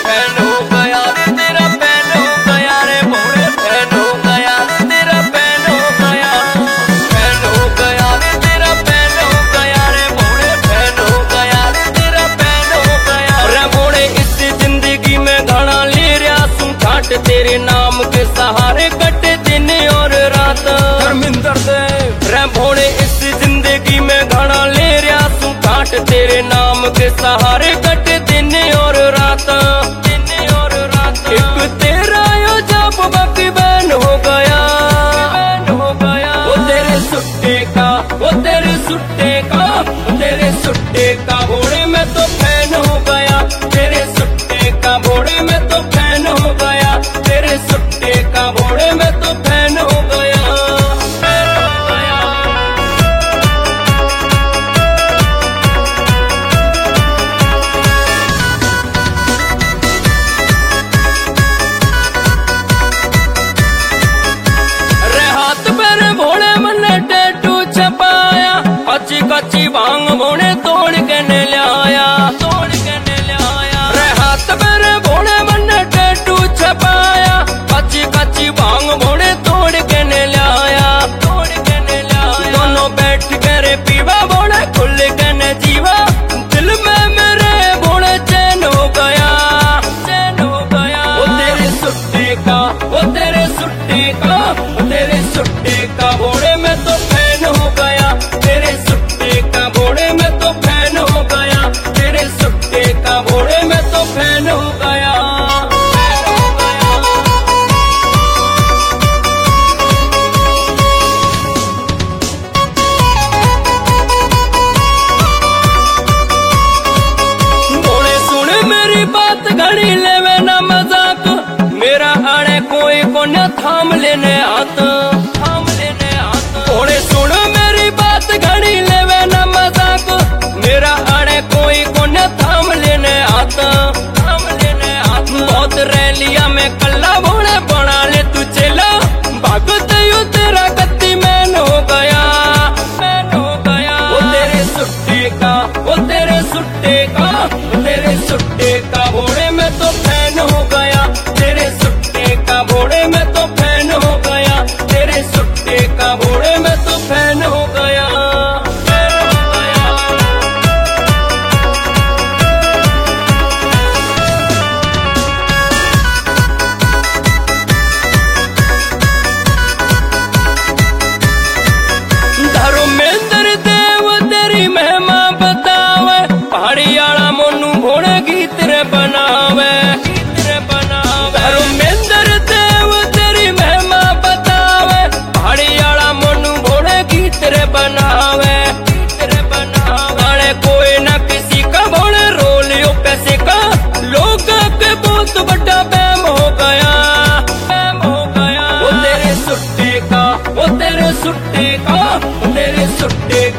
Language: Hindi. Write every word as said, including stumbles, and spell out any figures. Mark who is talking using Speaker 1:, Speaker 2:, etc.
Speaker 1: फैन हो गया तेरा फैन हो गया रे भोले फैन हो गया तेरा फैन हो गया फैन हो गया रे तेरा फैन हो गया रे भोले फैन हो गया तेरा फैन हो गया रे भोले इस जिंदगी में घड़ा ले रहा सू ठाट तेरे नाम के सहारे कटे दिन और रात धर्मिंदर देव रे भोले इस जिंदगी में घड़ा ले रहा सू ठाट तेरे नाम के सहारे कटे दिन और रात दिन और रात एक तेरा यो जाप बाकी बैन हो गया बैन हो गया वो तेरे सुट्टे का वो तेरे सुट्टे का वो तेरे सुट्टे का घोड़े में तो फैन हो गया तेरे सुट्टे का घोड़े में तो फैन हो गया तेरे सुट्टे का घोड़े में तो फैन हो गया कच्ची कच्ची भांग भोने तोड़ के ने लाया तोड़ के ने लाया रे हाथ मेरे भोने मन टैटू छपाया कच्ची कच्ची भांग भोने तोड़ के ने लाया तोड़ के ने लाया दोनों बैठ के रे पीवा भोने खुल के ने जीवा दिल में मेरे भोने चैन हो गया चैन हो गया वो तेरे सुट्टे का वो तेरे सुट्टे का वो तेरे सुट्टे का भोने में तो फैन हो गया तेरे सुट्टे का घोड़े में तो फैन हो गया तेरे सुट्टे का घोड़े में तो फैन हो गया घोड़े सुन मेरी बात घड़ी लेवे ना मजाक मेरा आड़े कोई को न थाम लेने हाथ थाम लेने हाथ घोड़े सुन मेरी बात घड़ी लेवे ना मजाक मेरा आड़े कोई को न थाम लेने हाथ थाम लेने हाथ बहुत रैलिया में कल्ला भोले बना ले तू चला भागत यू तेरा गति मैन हो गया मैन हो गया वो तेरे सुट्टे का वो तेरे सुट्टे का वो तेरे सुट्टे का घोड़े में तो फैन हो गया तेरे सुट्टे का घोड़े में तो फैन हो गया तेरे सुट्टे का घोड़े में तो फैन हो गया धर्मेंद्र देव तेरी महिमा बतावे पहाड़ी आला मोनू घोड़े गीत रे बनावे गीत रे बनावे धर्मेंद्र देव तेरी महिमा बतावे पहाड़ी आला मोनू घोड़े गीत रे बनावे गीत रे बनावे कोई ना किसी का घोड़े रोलियो पैसे का लोग के बहुत बड़ा बैम हो गया बैम हो गया वो तेरे सुट्टे का वो तेरे सुट्टे का वो तेरे सुट्टे